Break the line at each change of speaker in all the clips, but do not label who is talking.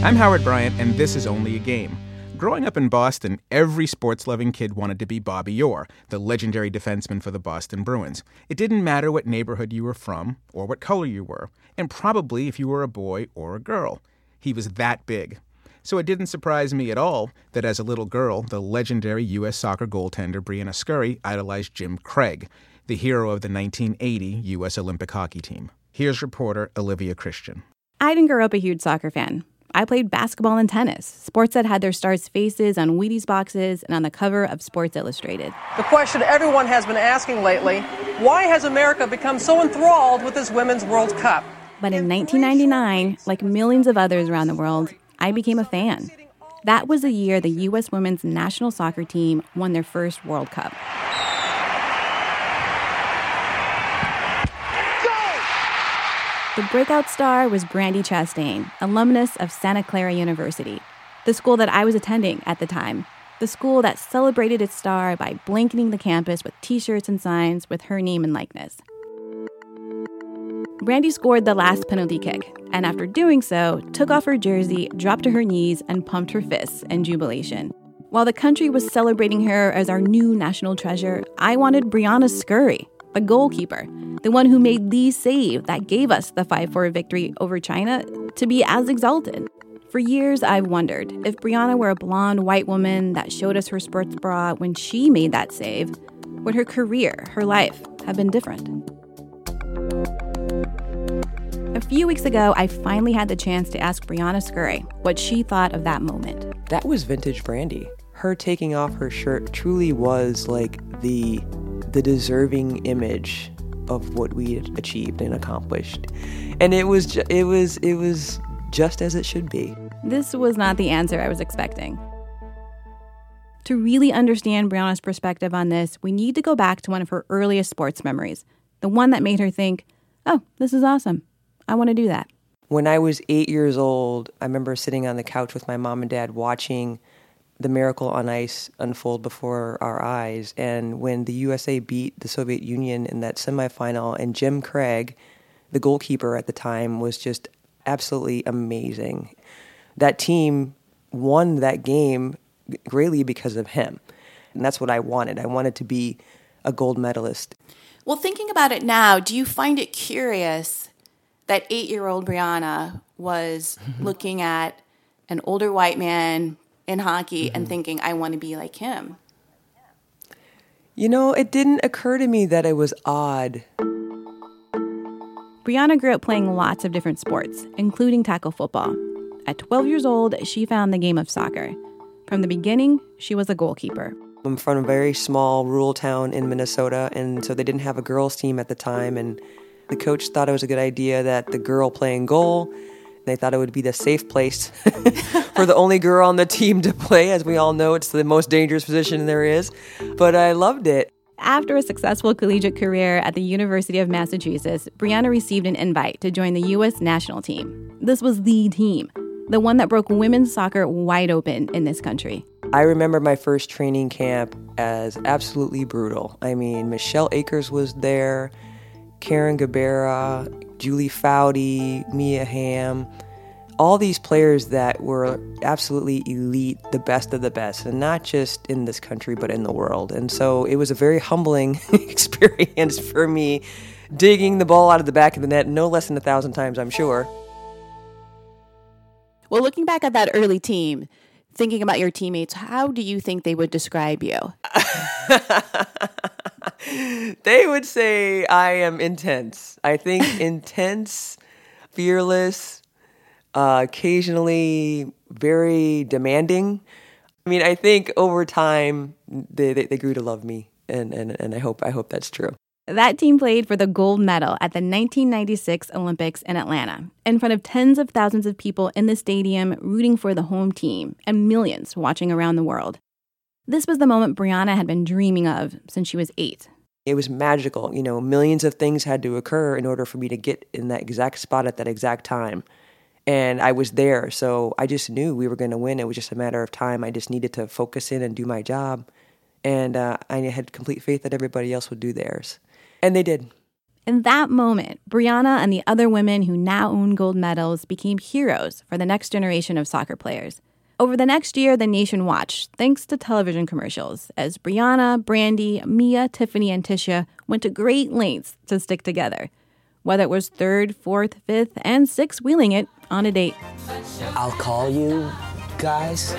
I'm Howard Bryant, and this is Only a Game. Growing up in Boston, every sports-loving kid wanted to be Bobby Orr, the legendary defenseman for the Boston Bruins. It didn't matter what neighborhood you were from or what color you were, and probably if you were a boy or a girl. He was that big. So it didn't surprise me at all that as a little girl, the legendary U.S. soccer goaltender Brianna Scurry idolized Jim Craig, the hero of the 1980 U.S. Olympic hockey team. Here's reporter Olivia Christian.
I didn't grow up a huge soccer fan. I played basketball and tennis, sports that had their stars' faces on Wheaties boxes and on the cover of Sports Illustrated.
The question everyone has been asking lately, why has America become so enthralled with this Women's World Cup?
But in 1999, like millions of others around the world, I became a fan. That was the year the U.S. women's national soccer team won their first World Cup. The breakout star was Brandi Chastain, alumnus of Santa Clara University, the school that I was attending at the time, the school that celebrated its star by blanketing the campus with T-shirts and signs with her name and likeness. Brandi scored the last penalty kick, and after doing so, took off her jersey, dropped to her knees, and pumped her fists in jubilation. While the country was celebrating her as our new national treasure, I wanted Brianna Scurry, the goalkeeper, the one who made Lee's save that gave us the 5-4 victory over China, to be as exalted. For years, I've wondered if Brianna were a blonde white woman that showed us her sports bra when she made that save, would her career, her life, have been different? A few weeks ago, I finally had the chance to ask Brianna Scurry what she thought of that moment.
That was vintage Brandi. Her taking off her shirt truly was like the deserving image of what we had achieved and accomplished. And it was just as it should be.
This was not the answer I was expecting. To really understand Brianna's perspective on this, we need to go back to one of her earliest sports memories, the one that made her think, oh, this is awesome. I want to do that.
When I was 8 years old, I remember sitting on the couch with my mom and dad watching the Miracle on Ice unfold before our eyes. And when the USA beat the Soviet Union in that semifinal, and Jim Craig, the goalkeeper at the time, was just absolutely amazing. That team won that game greatly because of him. And that's what I wanted. I wanted to be a gold medalist.
Well, thinking about it now, do you find it curious that 8-year-old Brianna was looking at an older white man in hockey and thinking, I want to be like him?
You know, it didn't occur to me that it was odd.
Brianna grew up playing lots of different sports, including tackle football. At 12 years old, she found the game of soccer. From the beginning, she was a goalkeeper.
I'm from a very small rural town in Minnesota, and so they didn't have a girls' team at the time, and the coach thought it was a good idea that the girl playing goal, they thought it would be the safe place for the only girl on the team to play. As we all know, it's the most dangerous position there is. But I loved it.
After a successful collegiate career at the University of Massachusetts, Brianna received an invite to join the U.S. national team. This was the team, the one that broke women's soccer wide open in this country.
I remember my first training camp as absolutely brutal. I mean, Michelle Akers was there, Karen Gabera, Julie Foudy, Mia Hamm, all these players that were absolutely elite, the best of the best, and not just in this country, but in the world. And so it was a very humbling experience for me, digging the ball out of the back of the net no less than 1,000 times, I'm sure.
Well, looking back at that early team, thinking about your teammates, how do you think they would describe you?
They would say I am intense. I think intense, fearless, occasionally very demanding. I mean, I think over time they grew to love me, and I hope that's true.
That team played for the gold medal at the 1996 Olympics in Atlanta, in front of tens of thousands of people in the stadium rooting for the home team and millions watching around the world. This was the moment Brianna had been dreaming of since she was 8.
It was magical. You know, millions of things had to occur in order for me to get in that exact spot at that exact time. And I was there, so I just knew we were going to win. It was just a matter of time. I just needed to focus in and do my job. And I had complete faith that everybody else would do theirs. And they did.
In that moment, Brianna and the other women who now own gold medals became heroes for the next generation of soccer players. Over the next year, the nation watched, thanks to television commercials, as Brianna, Brandy, Mia, Tiffany, and Tisha went to great lengths to stick together. Whether it was third, fourth, fifth, and sixth wheeling it on a date.
I'll call you guys.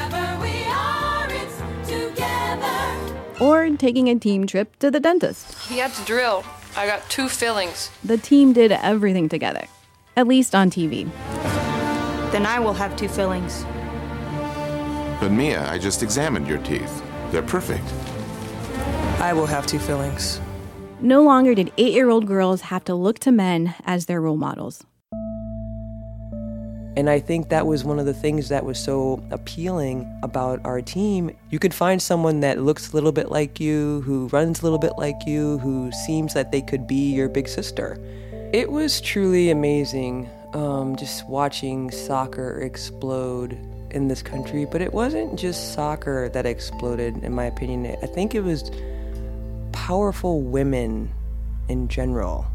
Or taking a team trip to the dentist.
He had to drill. I got 2 fillings.
The team did everything together, at least on TV.
Then I will have 2 fillings.
But Mia, I just examined your teeth. They're perfect.
I will have 2 fillings.
No longer did 8-year-old girls have to look to men as their role models.
And I think that was one of the things that was so appealing about our team. You could find someone that looks a little bit like you, who runs a little bit like you, who seems that they could be your big sister. It was truly amazing just watching soccer explode in this country. But it wasn't just soccer that exploded, in my opinion. I think it was powerful women in general.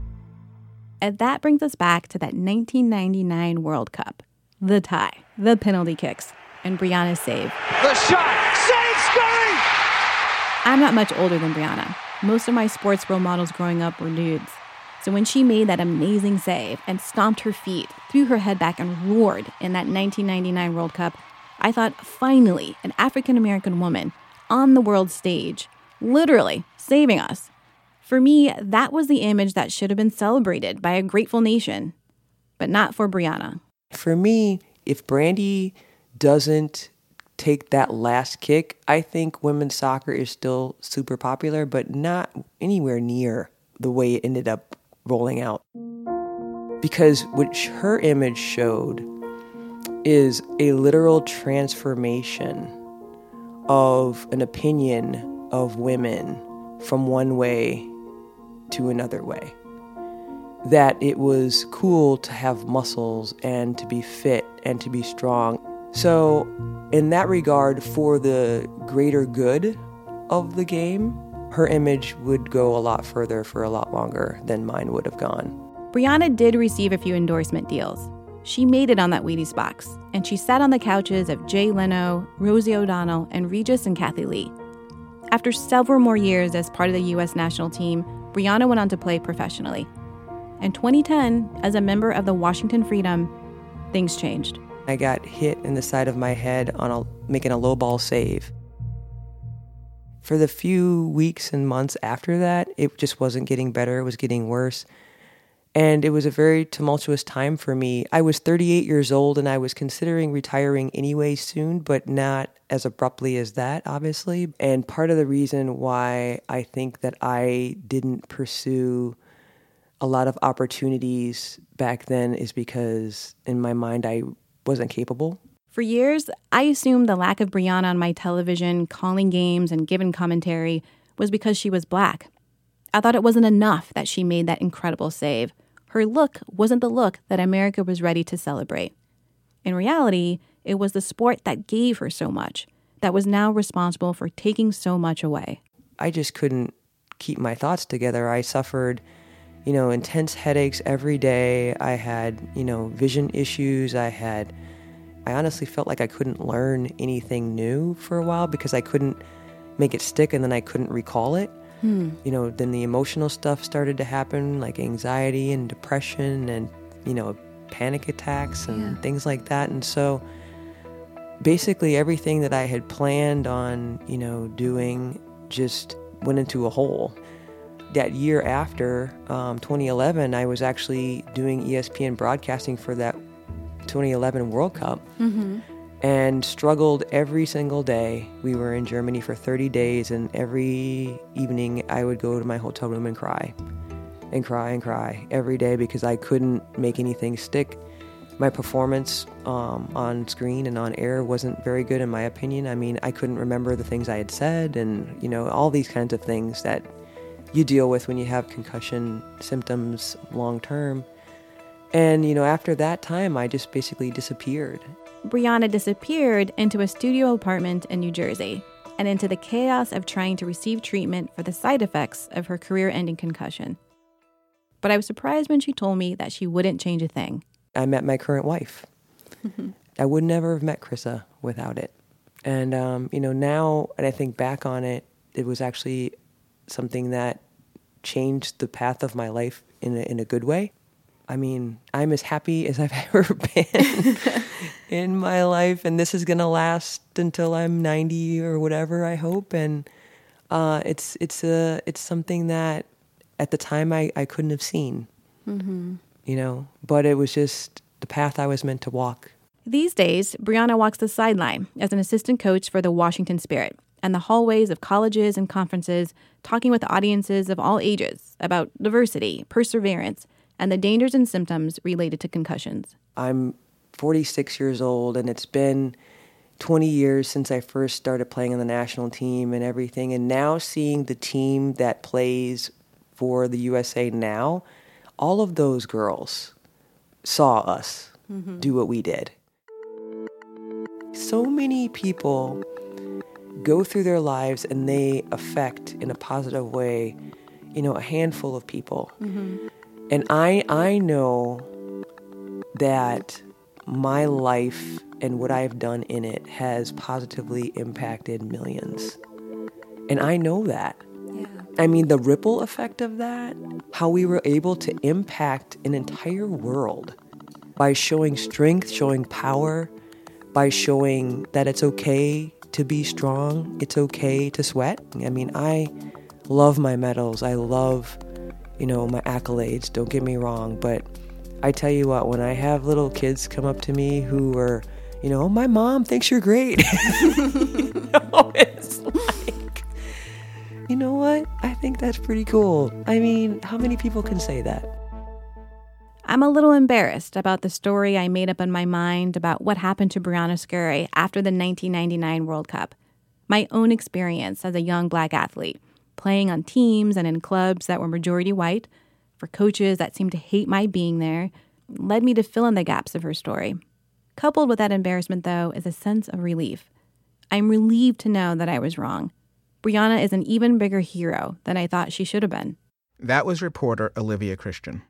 And that brings us back to that 1999 World Cup. The tie, the penalty kicks, and Brianna's save.
The shot! Save, Scurry!
I'm not much older than Brianna. Most of my sports role models growing up were dudes. So when she made that amazing save and stomped her feet, threw her head back and roared in that 1999 World Cup, I thought, finally, an African-American woman on the world stage, literally saving us. For me, that was the image that should have been celebrated by a grateful nation, but not for Brianna.
For me, if Brandy doesn't take that last kick, I think women's soccer is still super popular, but not anywhere near the way it ended up rolling out. Because what her image showed is a literal transformation of an opinion of women from one way to another way. That it was cool to have muscles and to be fit and to be strong. So in that regard, for the greater good of the game, her image would go a lot further for a lot longer than mine would have gone.
Brianna did receive a few endorsement deals. She made it on that Wheaties box, and she sat on the couches of Jay Leno, Rosie O'Donnell, and Regis and Kathy Lee. After several more years as part of the U.S. national team, Brianna went on to play professionally. In 2010, as a member of the Washington Freedom, things changed.
I got hit in the side of my head on making a low ball save. For the few weeks and months after that, it just wasn't getting better. It was getting worse. And it was a very tumultuous time for me. I was 38 years old and I was considering retiring anyway soon, but not as abruptly as that, obviously. And part of the reason why I think that I didn't pursue a lot of opportunities back then is because in my mind I wasn't capable.
For years, I assumed the lack of Brianna on my television, calling games and giving commentary, was because she was Black. I thought it wasn't enough that she made that incredible save. Her look wasn't the look that America was ready to celebrate. In reality, it was the sport that gave her so much, that was now responsible for taking so much away.
I just couldn't keep my thoughts together. I suffered, intense headaches every day. I had, vision issues. I honestly felt like I couldn't learn anything new for a while because I couldn't make it stick and then I couldn't recall it. Then the emotional stuff started to happen, like anxiety and depression and, panic attacks and things like that. And so basically everything that I had planned on, doing just went into a hole. That year after, 2011, I was actually doing ESPN broadcasting for that 2011 World Cup. And struggled every single day. We were in Germany for 30 days, and every evening I would go to my hotel room and cry every day because I couldn't make anything stick. My performance on screen and on air wasn't very good in my opinion. I mean, I couldn't remember the things I had said and, all these kinds of things that you deal with when you have concussion symptoms long term. And, after that time, I just basically disappeared.
Brianna disappeared into a studio apartment in New Jersey and into the chaos of trying to receive treatment for the side effects of her career-ending concussion. but I was surprised when she told me that she wouldn't change a thing.
I met my current wife. I would never have met Krista without it. And, now, and I think back on it, it was actually something that changed the path of my life in a good way. I mean, I'm as happy as I've ever been in my life, and this is going to last until I'm 90 or whatever, I hope. And it's something that at the time I couldn't have seen, but it was just the path I was meant to walk.
These days, Brianna walks the sideline as an assistant coach for the Washington Spirit and the hallways of colleges and conferences, talking with audiences of all ages about diversity, perseverance, and the dangers and symptoms related to concussions.
I'm 46 years old, and it's been 20 years since I first started playing on the national team and everything. And now seeing the team that plays for the USA now, all of those girls saw us do what we did. So many people go through their lives and they affect in a positive way, a handful of people. And I know that my life and what I've done in it has positively impacted millions. And I know that. Yeah. I mean, the ripple effect of that, how we were able to impact an entire world by showing strength, showing power, by showing that it's okay to be strong, it's okay to sweat. I mean, I love my medals. I love, my accolades, don't get me wrong. But I tell you what, when I have little kids come up to me who are, my mom thinks you're great. It's like, you know what? I think that's pretty cool. I mean, how many people can say that?
I'm a little embarrassed about the story I made up in my mind about what happened to Brianna Scurry after the 1999 World Cup. My own experience as a young Black athlete, playing on teams and in clubs that were majority white, for coaches that seemed to hate my being there, led me to fill in the gaps of her story. Coupled with that embarrassment, though, is a sense of relief. I'm relieved to know that I was wrong. Brianna is an even bigger hero than I thought she should have been.
That was reporter Olivia Christian.